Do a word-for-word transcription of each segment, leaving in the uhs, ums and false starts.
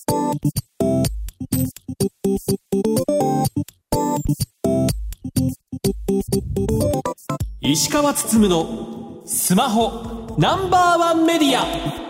石川つつむのスマホナンバーワンメディア。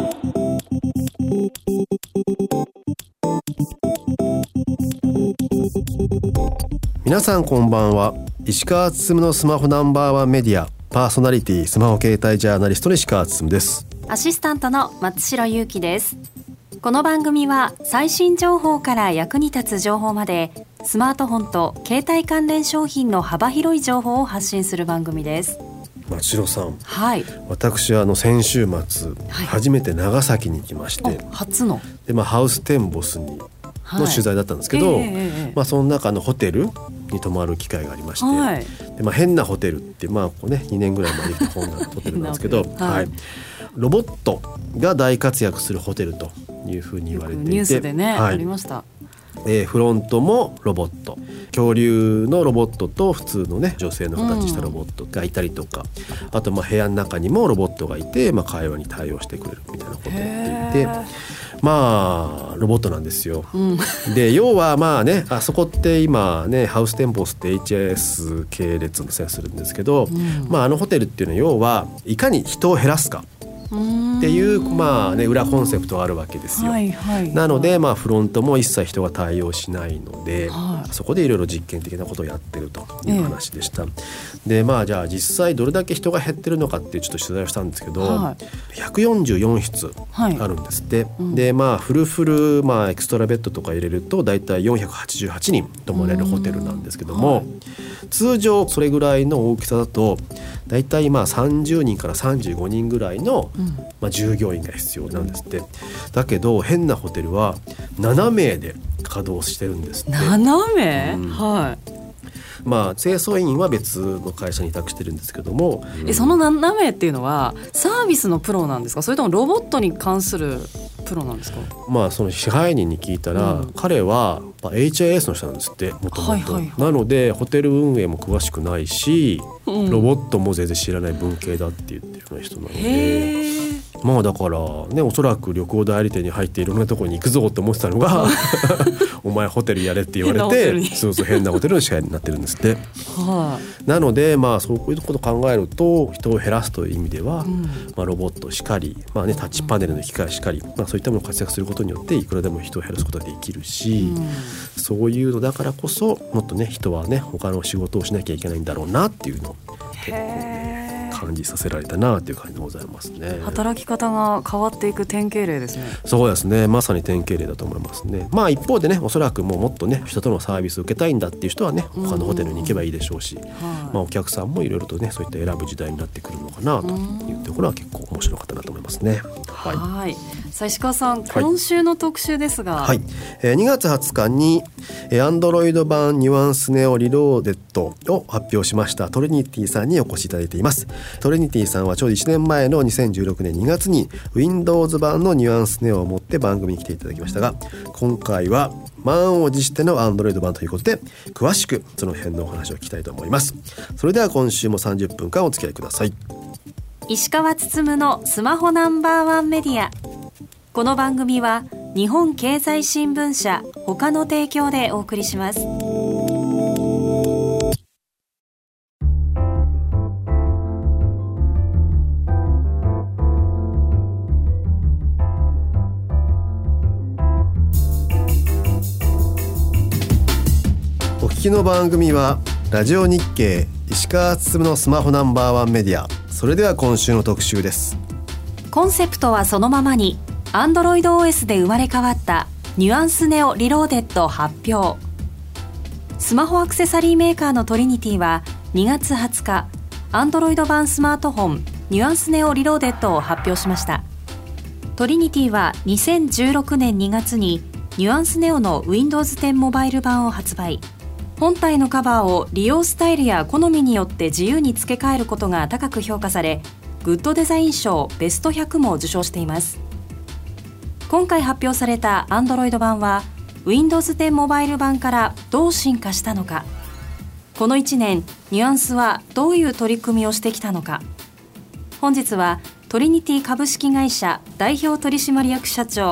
皆さんこんばんは。石川つつむのスマホナンバーワンメディアパーソナリティスマホ携帯ジャーナリストの石川つつむです。 アシスタントの松代ゆうきです。この番組は最新情報から役に立つ情報までスマートフォンと携帯関連商品の幅広い情報を発信する番組です。 松代さん、 はい、 私はあの先週末、 はい、 初めて長崎に行きまして、 初ので、まあ、ハウステンボスにの取材だったんですけど、はい、えーまあ、その中のホテルに泊まる機会がありまして、はい、で、まあ、変なホテルって、まあこうね、にねんぐらい前に来た本のホテルなんですけど、はいはい、ロボットが大活躍するホテルというふうに言われていて、 ニュースでね、 はい、 ありました。 えー、フロントもロボット、恐竜のロボットと普通のね女性の形したロボットがいたりとか、うん、あとまあ部屋の中にもロボットがいて、まあ、会話に対応してくれるみたいなことを言っていて、まあロボットなんですよ、うん、で要はまあね、あそこって今ねハウステンボスって エイチアイエス 系列のせいするんですけど、うん、まあ、あのホテルっていうのは要はいかに人を減らすかっていう、まあね、裏コンセプトがあるわけですよ、はいはいはい、なので、まあ、フロントも一切人が対応しないので、はい、そこでいろいろ実験的なことをやってるという話でした、ええ、でまあじゃあ実際どれだけ人が減ってるのかっていうちょっと取材をしたんですけど、はい、ひゃくよんじゅうよんしつあるんですって、はい、うん、でまあフルフル、まあ、エクストラベッドとか入れるとだいたいよんひゃくはちじゅうはちにん泊まれるホテルなんですけども、はい、通常それぐらいの大きさだとだいたいまあさんじゅうにんからさんじゅうごにんぐらいの、うん、まあ、従業員が必要なんですって。だけど変なホテルはななめいで稼働してるんですって。 ななめい、うん、はい。 まあ、清掃員は別の会社に委託してるんですけども、 うん、えそのななめいっていうのはサービスのプロなんですか、それともロボットに関するプロなんですか。 まあ、その支配人に聞いたら、うん、彼は エイチアイエス の人なんですって、もともと。なのでホテル運営も詳しくないし、うん、ロボットも全然知らない文系だって言ってるような人なので、へー、まあだからね、おそらく旅行代理店に入っていろんなところに行くぞって思ってたのがお前ホテルやれって言われて、そうそう変なホテルの支配になってるんですって、はあ、なのでまあそういうことを考えると人を減らすという意味では、うん、まあ、ロボットしかり、まあね、タッチパネルの機械しかり、まあ、そういったものを活躍することによっていくらでも人を減らすことができるし、うん、そういうのだからこそもっとね人はね他の仕事をしなきゃいけないんだろうなっていうのを結構ね感じさせられたなという感じでございますね。 働き方が変わっていく典型例ですね。そうですね、まさに典型例だと思いますね。まあ一方でね、おそらくもうもっとね人とのサービスを受けたいんだっていう人はね他のホテルに行けばいいでしょうし、うんうん、まあ、お客さんもいろいろとねそういった選ぶ時代になってくるのかなというところは結構面白かったなと思いますね。はい、はい、 さあ石川さん、今週の特集ですが、 はい、えー、にがつはつかに Android 版ニュアンスネオリローデッドを発表しましたトリニティさんにお越しいただいています。トリニティさんはちょうどいちねんまえのにせんじゅうろくねんにがつに Windows 版のニュアンスネオを持って番組に来ていただきましたが、今回は満を持しての Android 版ということで詳しくその辺のお話を聞きたいと思います。それでは今週もさんじゅっぷんかんお付き合いください。 石川つつむのスマホナンバーワンメディア。この番組は日本経済新聞社他の提供でお送りします。 お聞きの番組はラジオ日経石川つつむのスマホナンバーワンメディア。それでは今週の特集です。 コンセプトはそのままに Android オーエス で生まれ変わったニュアンスネオリローデッド発表。スマホアクセサリーメーカーのトリニティはにがつはつか Android 版スマートフォンニュアンスネオリローデッドを発表しました。トリニティはにせんじゅうろくねんにがつにニュアンスネオの Windows テンモバイル版を発売。本体のカバーを利用スタイルや好みによって自由に付け替えることが高く評価され、グッドデザイン賞ベストひゃくも受賞しています。今回発表された Android 版は Windows テンモバイル版からどう進化したのか、このいちねんニュアンスはどういう取り組みをしてきたのか。本日はトリニティ株式会社代表取締役社長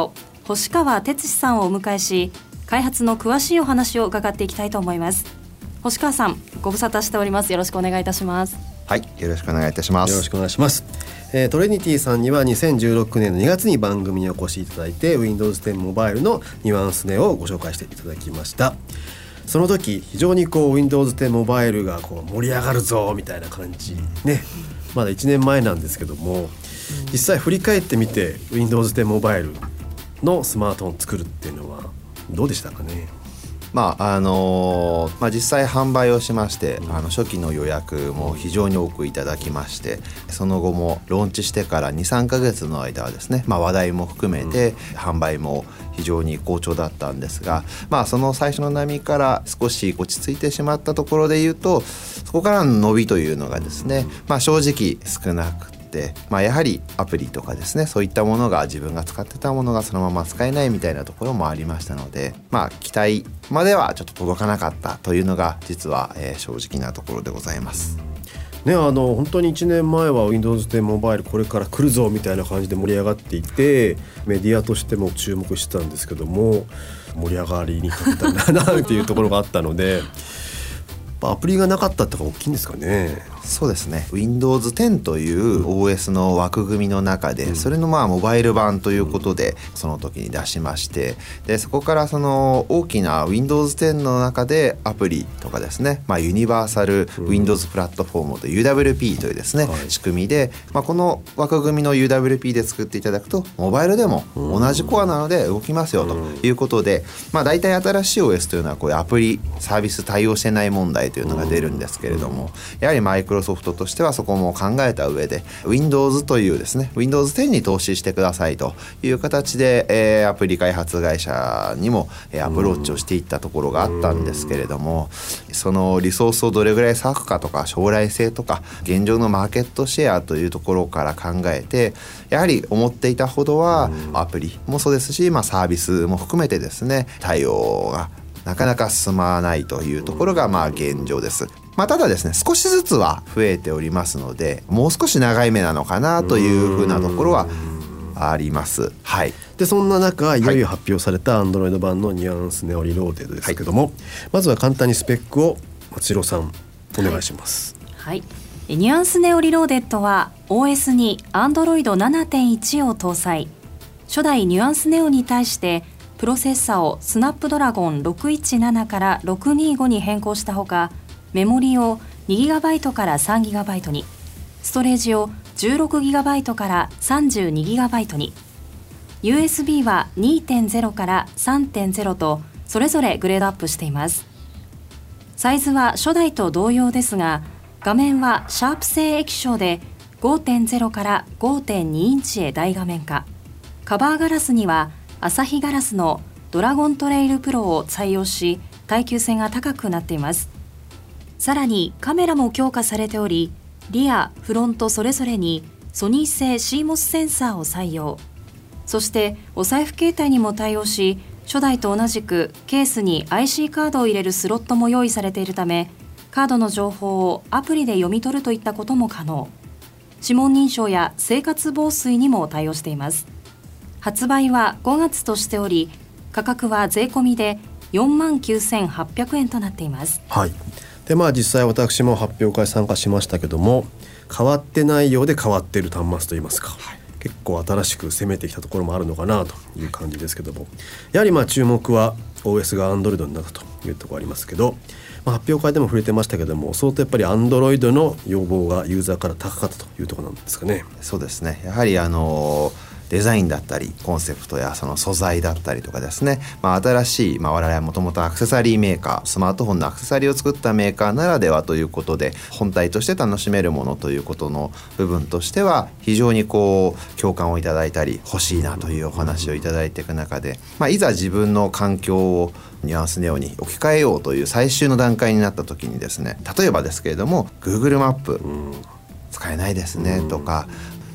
星川哲司さんをお迎えし、開発の詳しいお話を伺っていきたいと思います。星川さん、ご無沙汰しております。よろしくお願いいたします。 はい、よろしくお願いいたします。 よろしくお願いします。えー、トレニティさんにはにせんじゅうろくねんのにがつに番組にお越しいただいて ウィンドウズテン モバイルのニュアンスネをご紹介していただきました。その時非常にこう ウィンドウズテン モバイルがこう盛り上がるぞみたいな感じね、まだいちねんまえなんですけども、実際振り返ってみて ウィンドウズテン モバイルのスマートフォン作るっていうのはどうでしたかね。 まああのーまあ、実際販売をしまして、うん、あの初期の予約も非常に多くいただきまして、その後もローンチしてからにさんかげつの間はですね、まあ、話題も含めて販売も非常に好調だったんですが、まあ、その最初の波から少し落ち着いてしまったところでいうと、そこからの伸びというのがですね、まあ、正直少なくて、まあ、やはりアプリとかですね、そういったものが自分が使ってたものがそのまま使えないみたいなところもありましたので、まあ、期待まではちょっと届かなかったというのが実は、えー、正直なところでございます。 ね、あの本当にいちねんまえは ウィンドウズテン モバイルこれから来るぞみたいな感じで盛り上がっていて、メディアとしても注目してたんですけども、盛り上がりに欠けたんだなっていうところがあったのでアプリがなかったってのが大きいんですかね。 そうですね、ウィンドウズテン という オーエス の枠組みの中で、うん、それのまあモバイル版ということでその時に出しまして、でそこからその大きな ウィンドウズテン の中でアプリとかですね、まあ、ユニバーサル Windows プラットフォームと ユーダブリューピー というですね、はい、仕組みで、まあ、この枠組みの ユーダブリューピー で作っていただくとモバイルでも同じコアなので動きますよということで、まあ、大体新しい オーエス というのはこういうアプリサービス対応してない問題というのが出るんですけれども、やはりマイクロソフトとしてはそこも考えた上で Windows というですね ウィンドウズテン に投資してくださいという形で、えー、アプリ開発会社にも、えー、アプローチをしていったところがあったんですけれども、そのリソースをどれぐらい割くかとか将来性とか現状のマーケットシェアというところから考えて、やはり思っていたほどはアプリもそうですし、まあ、サービスも含めてですね対応がなかなか進まないというところがまあ現状です。まあ、ただですね、少しずつは増えておりますので、もう少し長い目なのかなというふうなところはあります。はい、 でそんな中いよいよ発表された Android 版のニュアンスネオリローデッドですけども、はい、まずは簡単にスペックを松代さんお願いします。 はい、はい、ニュアンスネオリローデッドは オーエス に アンドロイドななてんいち を搭載。初代ニュアンスネオに対してプロセッサをスナップドラゴンろくいちななからろくにーごに変更したほか、メモリを にギガバイト から さんギガバイト に、ストレージを じゅうろくギガバイト から さんじゅうにギガバイト に、 ユーエスビー は にてんゼロ から さんてんゼロ とそれぞれグレードアップしています。サイズは初代と同様ですが、画面はシャープ製液晶で ごてんゼロ から ごてんに インチへ大画面化。カバーガラスにはアサヒガラスのドラゴントレイルプロを採用し、耐久性が高くなっています。さらにカメラも強化されており、リア、フロントそれぞれにソニー製 シーモス センサーを採用。そしてお財布携帯にも対応し、初代と同じくケースに アイシー カードを入れるスロットも用意されているため、カードの情報をアプリで読み取るといったことも可能。指紋認証や生活防水にも対応しています。発売はごがつとしており、価格は税込みで よんまんきゅうせんはっぴゃくえんとなっています。 はい。でまあ、実際私も発表会参加しましたけども、変わってないようで変わっている端末といいますか、はい、結構新しく攻めてきたところもあるのかなという感じですけども、やはりまあ注目は オーエス が Android になったというところありますけど、まあ、発表会でも触れてましたけども、相当やっぱり Android の要望がユーザーから高かったというところなんですかね。 そうですね、やはりあのーデザインだったりコンセプトやその素材だったりとかですね、まあ、新しい、まあ、我々はもともとアクセサリーメーカー、スマートフォンのアクセサリーを作ったメーカーならではということで、本体として楽しめるものということの部分としては非常にこう共感をいただいたり、欲しいなというお話をいただいていく中で、まあ、いざ自分の環境をニュアンスネオに置き換えようという最終の段階になった時にですね、例えばですけれども Google マップ使えないですねとか、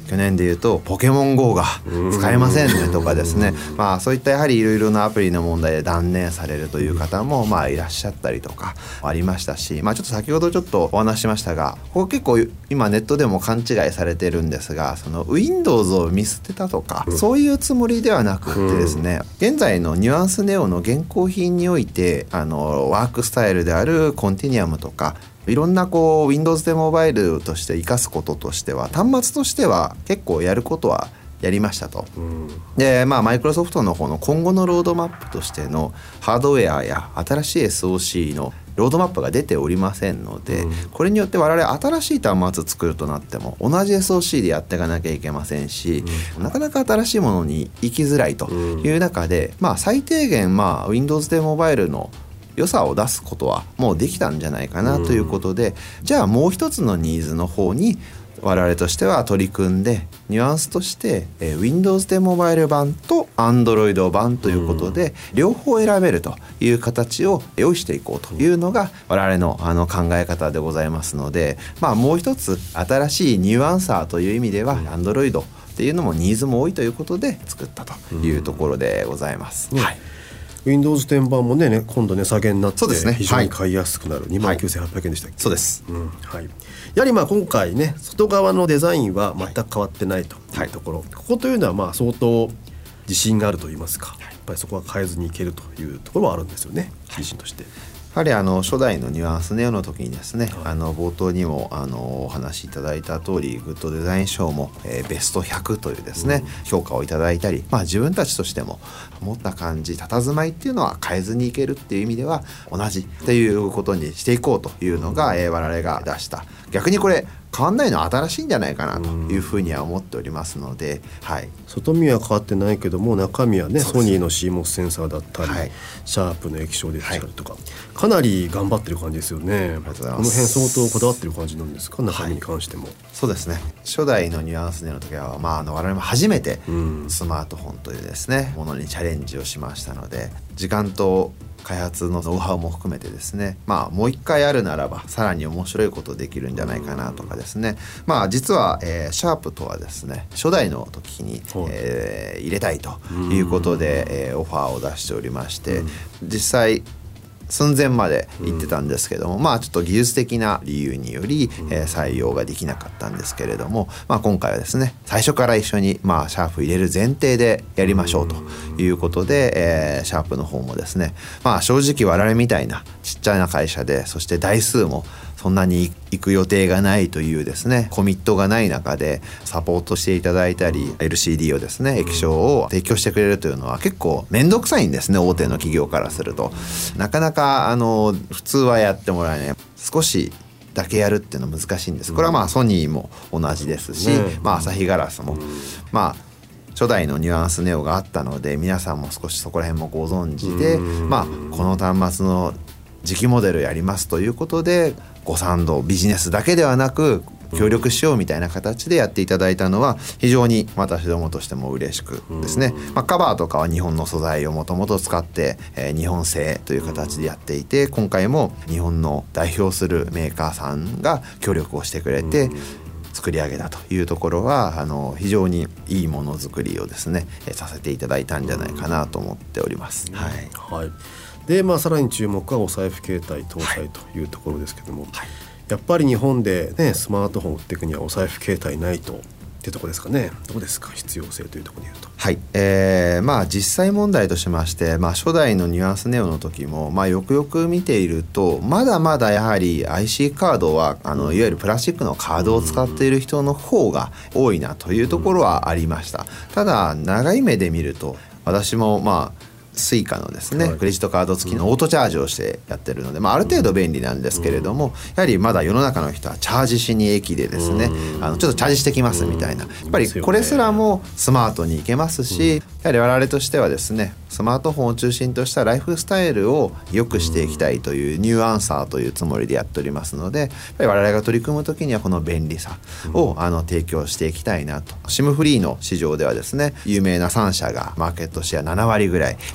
去年でいうとポケモン ゴー が使えませんねとかですね、まあそういったやはりいろいろなアプリの問題で断念されるという方もまあいらっしゃったりとかありましたし、まあちょっと先ほどちょっとお話ししましたが、ここ結構今ネットでも勘違いされてるんですが、その Windows を見捨てたとかそういうつもりではなくってですね、現在のニュアンスネオの現行品においてあのワークスタイルであるコンティニアムとかいろんなこう Windows でモバイルとして活かすこととしては、端末としては結構やることはやりましたと、うん、でまあマイクロソフトの方の今後のロードマップとしてのハードウェアや新しい エスオーシー のロードマップが出ておりませんので、うん、これによって我々新しい端末作るとなっても同じ エスオーシー でやっていかなきゃいけませんし、うん、なかなか新しいものに行きづらいという中で、まあ最低限まあ Windows でモバイルの良さを出すことはもうできたんじゃないかなということで、うん、じゃあもう一つのニーズの方に我々としては取り組んで、ニュアンスとして、えー、Windows でモバイル版と Android 版ということで、うん、両方選べるという形を用意していこうというのが我々の、あの考え方でございますので、まあもう一つ新しいニュアンサーという意味では、うん、Android っていうのもニーズも多いということで作ったというところでございます、うん、はい。 Windows テン版もね今度値下げになって、 そうですね、 非常に買いやすくなる、はい、にまんきゅうせんはっぴゃくえんでしたっけ。 そうです、 うんはい、やはりまあ今回ね外側のデザインは全く変わってないというところ、はい、ここというのはまあ相当自信があるといいますか、やっぱりそこは変えずにいけるというところはあるんですよね、自信として。 やはりあの初代のニュアンスネオの時にですね、はい、あの冒頭にもあのお話しいただいた通り、グッドデザイン賞も、えー、ベストひゃくというですね、うん、評価をいただいたり、まあ、自分たちとしても持った感じ、佇まいっていうのは変えずにいけるっていう意味では同じっていうことにしていこうというのが、うんえー、我々が出した、逆にこれ変わんないのは新しいんじゃないかなというふうには思っておりますので、はい、 外見は変わってないけども中身はねソニーの シーモス センサーだったり、はい、シャープの液晶ディスプレイとか、はい、かなり頑張ってる感じですよね。この辺相当こだわってる感じなんですか、中身に関しても。はい、 そうですね、初代のニュアンスネの時は、まあ、あの我々も初めてスマートフォンというですね、ものにチャレンジをしましたので、時間と開発のノウハウも含めてですね、まあもう一回あるならばさらに面白いことできるんじゃないかなとかですね、まあ実は、えー、シャープとはですね初代の時に、えー、入れたいということで、えー、オファーを出しておりまして、実際寸前まで行ってたんですけども、うん、まあちょっと技術的な理由により、うんえー、採用ができなかったんですけれども、まあ、今回はですね最初から一緒に、まあ、シャープ入れる前提でやりましょうということで、えー、シャープの方もですね、まあ、正直我々みたいなちっちゃな会社で、そして台数もそんなに行く予定がないというですねコミットがない中でサポートしていただいたり エルシーディー をですね液晶を提供してくれるというのは結構面倒くさいんですね、大手の企業からすると。なかなかあの普通はやってもらえない、少しだけやるっていうのは難しいんです。これはまあソニーも同じですし、まあアサヒガラスもまあ初代のニュアンスネオがあったので、皆さんも少しそこら辺もご存知で、まあこの端末の次期モデルやりますということでご賛同、ビジネスだけではなく協力しようみたいな形でやっていただいたのは非常に私どもとしても嬉しくですね、まあ、カバーとかは日本の素材をもともと使って、えー、日本製という形でやっていて、今回も日本の代表するメーカーさんが協力をしてくれて作り上げたというところは、あの非常にいいものづくりをですねさせていただいたんじゃないかなと思っております。はい、はいでまあ、さらに注目はお財布携帯搭載というところですけども、はい、やっぱり日本で、ね、スマートフォンを売っていくにはお財布携帯ないとってとこですかね。どうですか、必要性というところでいうと。 はい、えー、まあ実際問題としまして、まあ、初代のニュアンスネオの時も、まあ、よくよく見ているとまだまだやはり アイシー カードはあのいわゆるプラスチックのカードを使っている人の方が多いなというところはありました。ただ長い目で見ると私もまあスイカのですね、はい、クレジットカード付きのオートチャージをしてやってるので、まあ、ある程度便利なんですけれども、やはりまだ世の中の人はチャージしに駅でですね、あのちょっとチャージしてきますみたいな、やっぱりこれすらもスマートにいけますし、やはり我々としてはですねスマートフォンを中心としたライフスタイルを良くしていきたいというニューアンサーというつもりでやっておりますので、やっぱり我々が取り組む時にはこの便利さをあの提供していきたいなと。 シム フリーの市場ではですね有名なさん社がマーケットシェアななわりぐらい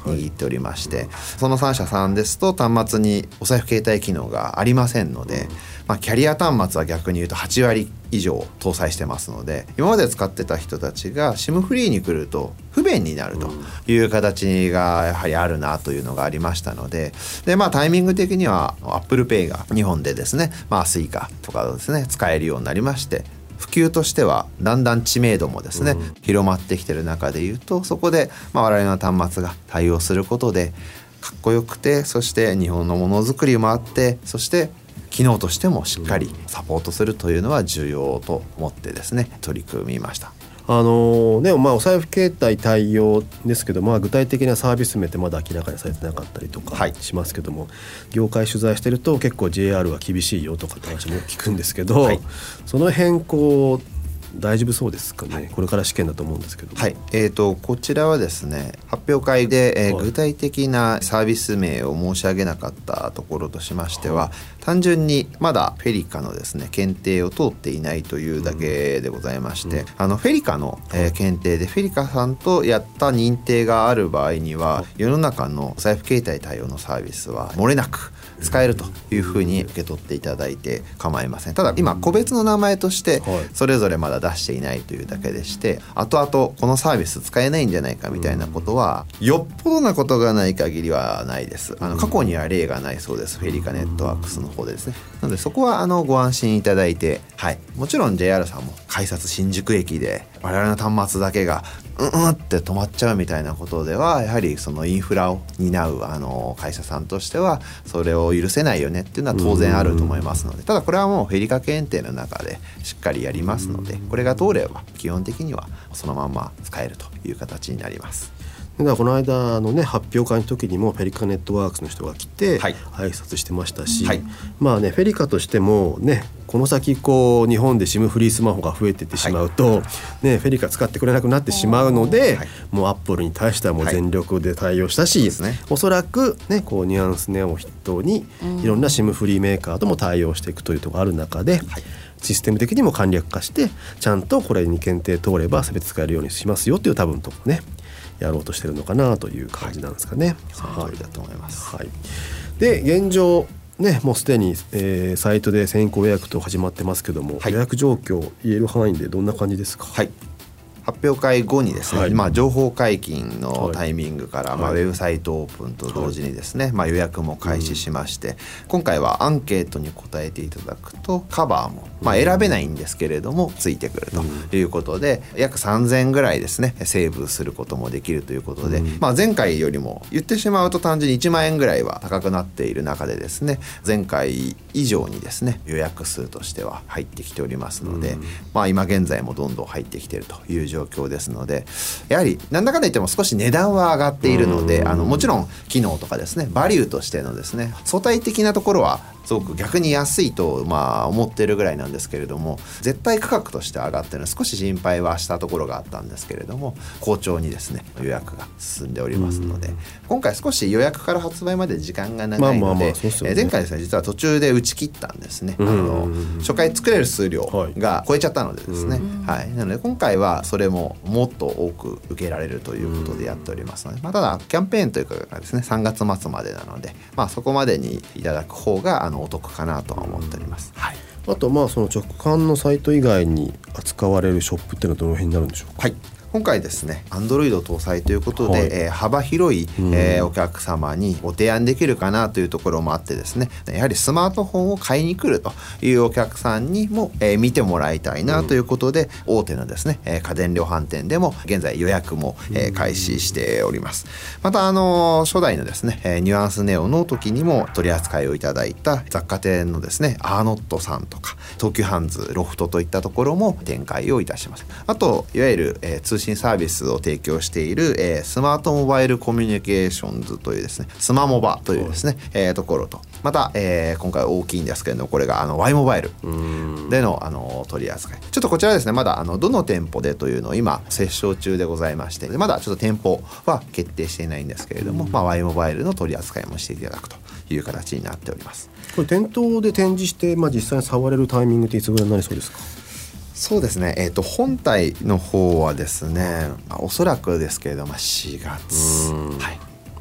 握っておりまして、はい、そのさんしゃさんですと端末にお財布携帯機能がありませんので、まあ、キャリア端末は逆に言うとはちわり以上搭載してますので、今まで使ってた人たちが SIM フリーに来ると不便になるという形がやはりあるなというのがありましたので、で、まあ、タイミング的には Apple Pay が日本でですね、まあ、Suica とかですね使えるようになりまして、普及としてはだんだん知名度もですね、うん、広まってきてる中でいうと、そこで、まあ、我々の端末が対応することでかっこよくて、そして日本のものづくりもあって、そして機能としてもしっかりサポートするというのは重要と思ってですね取り組みました。 あのねまあ、お財布携帯対応ですけど、まあ、具体的なサービス名ってまだ明らかにされてなかったりとかしますけども、はい、業界取材してると結構 ジェイアール は厳しいよとかって話も聞くんですけど、はい、その辺こう大丈夫そうですかね、はい、これから試験だと思うんですけど、 はい、えーと、こちらはですね発表会で、えーはい、具体的なサービス名を申し上げなかったところとしましては、はい、単純にまだフェリカのですね検定を通っていないというだけでございまして、うん、あのフェリカの、えー、検定でフェリカさんとやった認定がある場合には、世の中のお財布携帯対応のサービスは漏れなく使えるというふうに受け取っていただいて構いません。ただ今個別の名前としてそれぞれまだ出していないというだけでして、後々このサービス使えないんじゃないかみたいなことはよっぽどなことがない限りはないです。あの過去には例がないそうです。フェリカネットワークスの方でですね。なのでそこはあのご安心いただいて、はい、もちろん ジェイアール さんも改札新宿駅で我々の端末だけがうんうんって止まっちゃうみたいなことでは、やはりそのインフラを担うあの会社さんとしてはそれを許せないよねっていうのは当然あると思いますので、ただこれはもうフェリカ検定の中でしっかりやりますので、これが通れば基本的にはそのまま使えるという形になります。 だからこの間のね発表会の時にもフェリカネットワークスの人が来て挨拶してましたし、はい、まあねフェリカとしてもねこの先こう日本で SIM フリースマホが増えていってしまうと、はいね、フェリカ使ってくれなくなってしまうので、はい、もうアップルに対してはもう全力で対応したし、はいね、おそらく、ね、こうニュアンスネオを筆頭にいろんな SIM フリーメーカーとも対応していくというところがある中で、はい、システム的にも簡略化してちゃんとこれに検定通れば全て使えるようにしますよっていう多分とこねやろうとしてるのかなという感じなんですかね。 はい、その通りだと思います。 はい、で現状ね、もうすでに、えー、サイトで先行予約と始まってますけども、はい、予約状況言える範囲でどんな感じですか？ はい、発表会後にですね、はい、まあ、情報解禁のタイミングから、はい、まあ、ウェブサイトオープンと同時にですね、はい、まあ、予約も開始しまして、うん、今回はアンケートに答えていただくとカバーも、まあ、選べないんですけれどもついてくるということで、うん、約さんぜんぐらいですねセーブすることもできるということで、うん、まあ、前回よりも言ってしまうと単純にいちまんえんぐらいは高くなっている中でですね、前回以上にですね予約数としては入ってきておりますので、うん、まあ、今現在もどんどん入ってきているという状況ですので、やはりなんだかんだ言っても少し値段は上がっているので、あのもちろん機能とかですねバリューとしてのですね相対的なところはすごく逆に安いとまあ思ってるぐらいなんですけれども、絶対価格として上がってるのは少し心配はしたところがあったんですけれども、好調にですね予約が進んでおりますので、今回少し予約から発売まで時間が長いので、前回ですね実は途中で打ち切ったんですね。あの初回作れる数量が超えちゃったのでですね、はい、なので今回はそれももっと多く受けられるということでやっておりますので、まあ、ただキャンペーンというかがですねさんがつまつまでなので、まあ、そこまでにいただく方があのお得かなとは思っております。はい、 あとまあその直販のサイト以外に扱われるショップっていうのはどの辺になるんでしょうか？ はい、今回ですね Android 搭載ということで、はい、えー、幅広い、えー、お客様にご提案できるかなというところもあってですね、やはりスマートフォンを買いに来るというお客さんにも、えー、見てもらいたいなということで、うん、大手のですね、えー、家電量販店でも現在予約も、えー、開始しております。またあのー、初代のですね、えー、ニュアンスネオの時にも取り扱いをいただいた雑貨店のですねアーノットさんとか東急ハンズロフトといったところも展開をいたします。あといわゆる、えー、通信サービスを提供している、えー、スマートモバイルコミュニケーションズというですねスマモバというですね、えー、ところと、また、えー、今回大きいんですけれども、これがあの Y モバイルでの、あの取り扱い、ちょっとこちらですねまだあのどの店舗でというのを今折衝中でございまして、まだちょっと店舗は決定していないんですけれども、まあ、Y モバイルの取り扱いもしていただくという形になっております。 これ店頭で展示して、まあ、実際に触れるタイミングっていつぐらいになりそうですか？ そうですね、えーと、本体の方はですね、まあ、おそらくですけれどもしがつ、はい、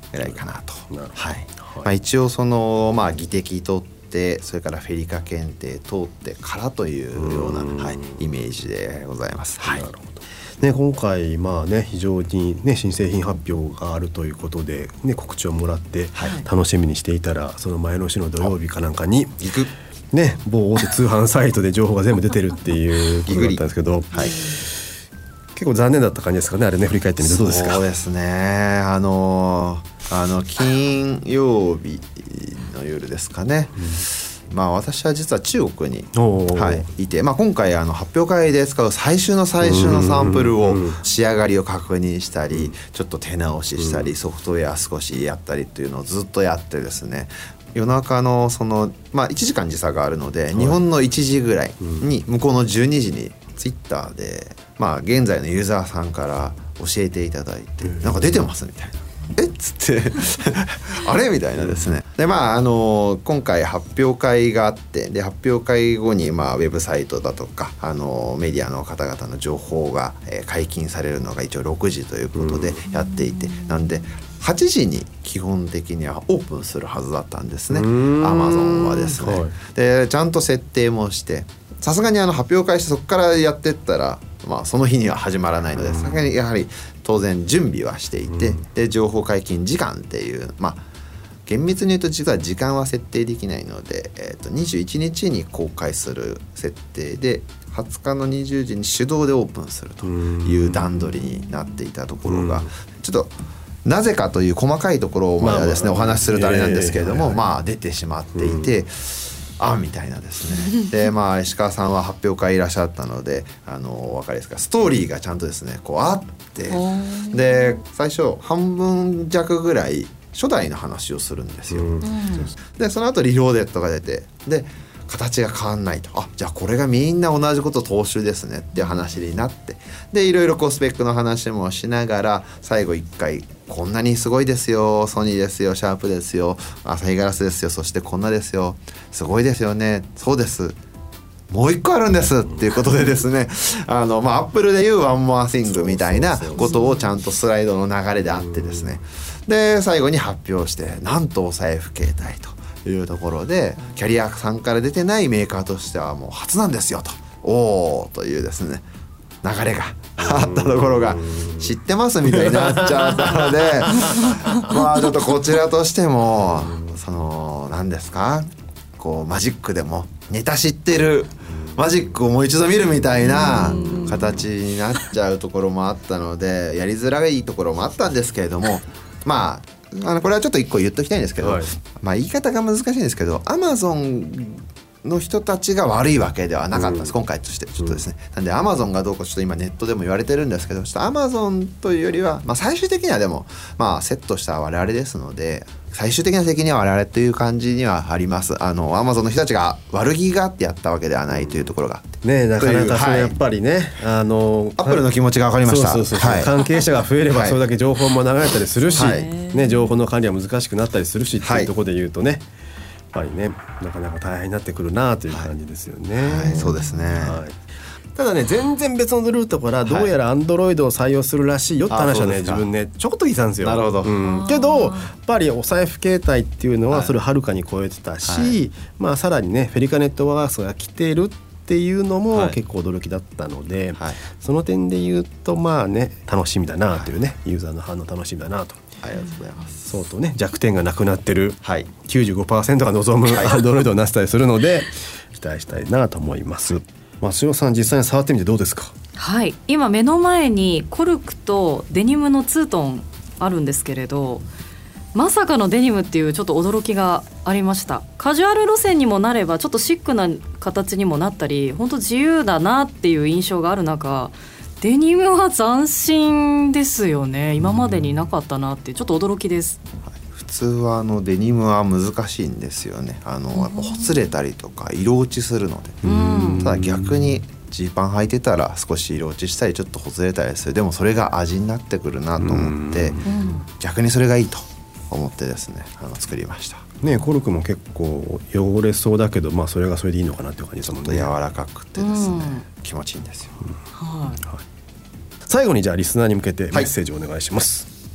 ぐらいかなと。 なるほど、 はい、 はい、 まあ、一応その、まあ、技的取ってそれからフェリカ検定通ってからというような、はい、イメージでございます。はい、 なるほどね、今回まあね非常にね新製品発表があるということで、ね、告知をもらって楽しみにしていたら、はい、その前の週の土曜日かなんかに行くね、某大手通販サイトで情報が全部出てるっていうことだったんですけど、はい、結構残念だった感じですかね、あれね振り返ってみてどうですか。 そうですね、あのあの金曜日の夜ですかね、うん、まあ、私は実は中国に、はい、いて、まあ、今回あの発表会で使う最終の最終のサンプルを仕上がりを確認したりちょっと手直ししたりソフトウェア少しやったりっていうのをずっとやってですね、夜中のその、まあ、いちじかん時差があるので、はい、日本のいちじぐらいに向こうのじゅうにじにツイッターで、まあ、現在のユーザーさんから教えていただいて、なんか出てますみたいな、えっつってあれみたいなですね。でまああの今回発表会があって、で発表会後にまあウェブサイトだとかあのメディアの方々の情報が、えー、解禁されるのが一応ろくじということでやっていて、なんではちじに基本的にはオープンするはずだったんですね、Amazon はですね、はい、でちゃんと設定もして、さすがにあの発表会してそこからやってったら、まあ、その日には始まらないので、さすがにやはり当然準備はしていて、で情報解禁時間っていう、まあ厳密に言うと実は時間は設定できないので、えー、とにじゅういちにちに公開する設定ではつかのにじゅうじに手動でオープンするという段取りになっていたところが、ちょっとなぜかという細かいところまではですね、お話しするとあれなんですけれども、まあ出てしまっていて、あみたいなですね。でまあ石川さんは発表会いらっしゃったので、あのお分かりですか、ストーリーがちゃんとですねこうあって、で最初半分弱ぐらい初代の話をするんですよ、うん、でその後リローデットが出て、で形が変わんないと、あじゃあこれがみんな同じこと踏襲ですねっていう話になって、でいろいろこうスペックの話もしながら、最後一回こんなにすごいですよ、ソニーですよ、シャープですよ、アサヒガラスですよ、そしてこんなですよ、すごいですよね、そうです、もう一個あるんですっていうことでですねあのまあアップルでいうワンモアシングみたいなことをちゃんとスライドの流れであってですね、で最後に発表して、なんとお財布携帯というところで、キャリアさんから出てないメーカーとしてはもう初なんですよと、おーというですね流れがあったところが、知ってますみたいになっちゃったのでまあちょっとこちらとしてもその何ですか、こうマジックでもネタ知ってるマジックをもう一度見るみたいな形になっちゃうところもあったので、やりづらいところもあったんですけれども、まああのこれはちょっと一個言っときたいんですけど、はい、まあ言い方が難しいんですけど、 Amazon の人たちが悪いわけではなかったんです、うん、今回としてちょっとですね、うん、なんで Amazon がどうかちょっと今ネットでも言われてるんですけど、ちょっと Amazon というよりは、まあ、最終的にはでもまあセットした我々ですので、最終的な責任は我々という感じにはあります。あの Amazon の人たちが悪気があってやったわけではないというところがあってね、なかなかそのやっぱりね、はい、あのアップルの気持ちが分かりました。 そうそうそう、はい、関係者が増えればそれだけ情報も流れたりするし、はい、ね、情報の管理は難しくなったりするしっていうところで言うとね、はい、やっぱりねなかなか大変になってくるなという感じですよね、 はいはい、そうですね、はい、 ただね全然別のルートからどうやら Android を採用するらしいよって話はね、自分ねちょこっと聞いたんですよ。 なるほど、 うん、けどやっぱりお財布携帯っていうのはそれをはるかに超えてたし、はい、まあさらにねフェリカネットワークスが来てるっていうのも結構驚きだったので、はい、その点で言うとまあね楽しみだなというね、はい、ユーザーの反応楽しみだなと。 ありがとうございます。 相当ね弱点がなくなってる、はい、きゅうじゅうごパーセント が望む Android をなせたりするので期待したいなと思います。増代さん実際に触ってみてどうですか？ はい、今目の前にコルクとデニムのツートンあるんですけれど、まさかのデニムっていうちょっと驚きがありました。カジュアル路線にもなればちょっとシックな形にもなったり本当自由だなっていう印象がある中、デニムは斬新ですよね。今までになかったなってちょっと驚きです、 はい、普通はあのデニムは難しいんですよね。あのやっぱほつれたりとか色落ちするので、うんただ逆にジーパン履いてたら少し色落ちしたりちょっとほつれたりする。でもそれが味になってくるなと思って逆にそれがいいと思ってですねあの作りましたね。コルクも結構汚れそうだけど、まあ、それがそれでいいのかなっていう感じですもんね。 柔らかくてですね、気持ちいいんですよ、うん、 はい、 最後にじゃあリスナーに向けてメッセージをお願いします。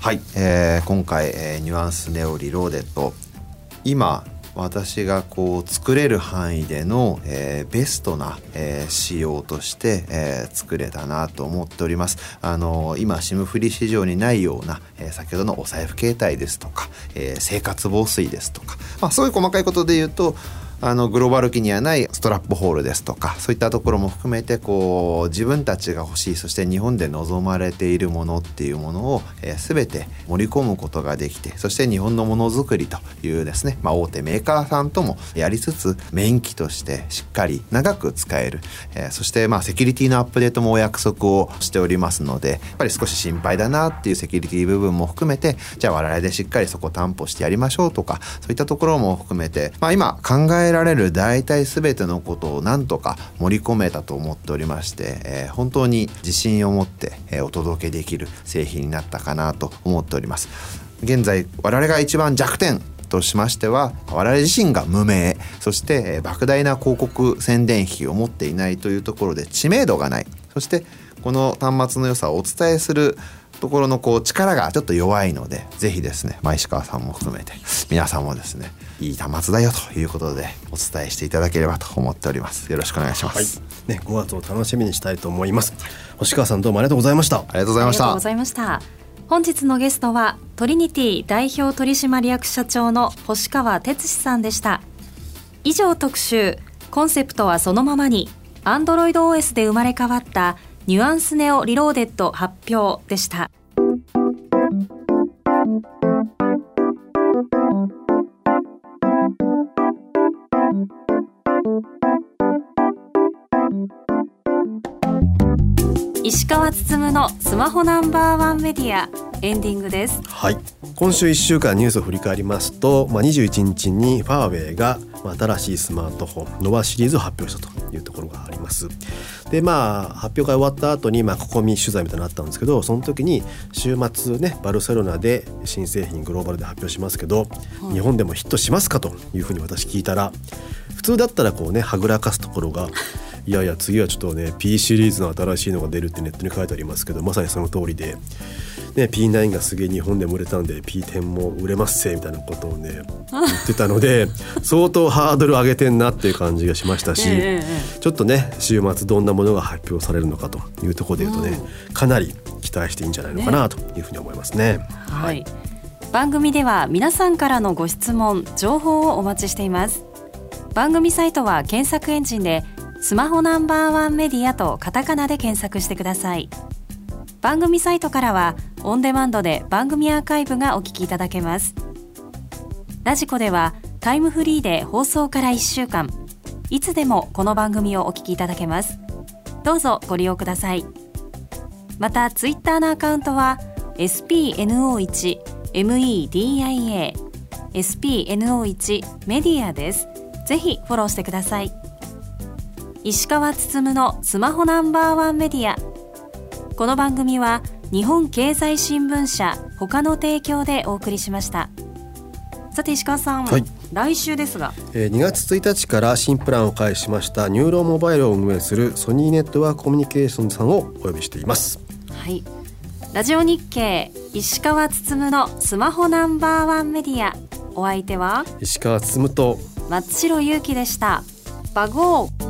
はい、えー、今回、えー、ニュアンスネオリローデッド、今私がこう作れる範囲での、えー、ベストな、えー、仕様として、えー、作れたなと思っております。あのー、今 SIM フリー市場にないような、えー、先ほどのお財布携帯ですとか、えー、生活防水ですとか、まあ、そういう細かいことで言うとあのグローバル機にはないストラップホールですとか、そういったところも含めてこう自分たちが欲しい、そして日本で望まれているものっていうものを、えー、全て盛り込むことができて、そして日本のものづくりというですね、まあ、大手メーカーさんともやりつつメイン機としてしっかり長く使える、えー、そしてまあセキュリティのアップデートもお約束をしておりますので、やっぱり少し心配だなっていうセキュリティ部分も含めて、じゃあ我々でしっかりそこを担保してやりましょうとか、そういったところも含めて、まあ、今考えられる大体全てのことをなんとか盛り込めたと思っておりまして、えー、本当に自信を持って、えー、お届けできる製品になったかなと思っております。現在我々が一番弱点としましては、我々自身が無名、そして、えー、莫大な広告宣伝費を持っていないというところで知名度がない、そしてこの端末の良さをお伝えするところのこう力がちょっと弱いので、ぜひですね、石川さんも含めて皆さんもですね、いい端末だよということでお伝えしていただければと思っております。よろしくお願いします、 はいね、ごがつを楽しみにしたいと思います。星川さん、どうもありがとうございました。 ありがとうございました。 ありがとうございました。本日のゲストはトリニティ代表取締役社長の星川哲司さんでした。以上、特集コンセプトはそのままに Android オーエス で生まれ変わったニュアンスネオリローデッド発表でした。石川つつむのスマホナンバーワンメディア、エンディングです。 はい、今週いっしゅうかんニュースを振り返りますと、まあ、にじゅういちにちにファーウェイが新しいスマートフォンノバシリーズを発表したというところがあります。で、まあ、発表会終わった後に、まあ、試み取材みたいなのがあったんですけど、その時に週末ね、バルセロナで新製品グローバルで発表しますけど、はい、日本でもヒットしますかというふうに私聞いたら、普通だったらこうね、はぐらかすところがいやいや次はちょっとね P シリーズの新しいのが出るってネットに書いてありますけど、まさにその通りで、ね、ピーナイン がすげえ日本でも売れたんで ピーテン も売れますせみたいなことをね言ってたので相当ハードル上げてんなっていう感じがしましたし、えー、ちょっとね週末どんなものが発表されるのかというところでいうとね、うん、かなり期待していいんじゃないのかなというふうに思いますね。 はい、番組では皆さんからのご質問情報をお待ちしています。番組サイトは検索エンジンでスマホナンバーワンメディアとカタカナで検索してください。番組サイトからはオンデマンドで番組アーカイブがお聞きいただけます。ラジコではタイムフリーで放送からいっしゅうかんいつでもこの番組をお聞きいただけます。どうぞご利用ください。またツイッターのアカウントは エスピーエヌオーワン メディア エスピーエヌオーワン メディアです。ぜひフォローしてください。石川つつむのスマホナンバーワンメディア。この番組は日本経済新聞社他の提供でお送りしました。さて石川さん、はい、来週ですが、 えー、にがつついたちから新プランを開始しましたニューローモバイルを運営するソニーネットワークコミュニケーションさんをお呼びしています。 はい、ラジオ日経石川つつむのスマホナンバーワンメディア、お相手は石川つつむと松代ゆうきでした。バゴー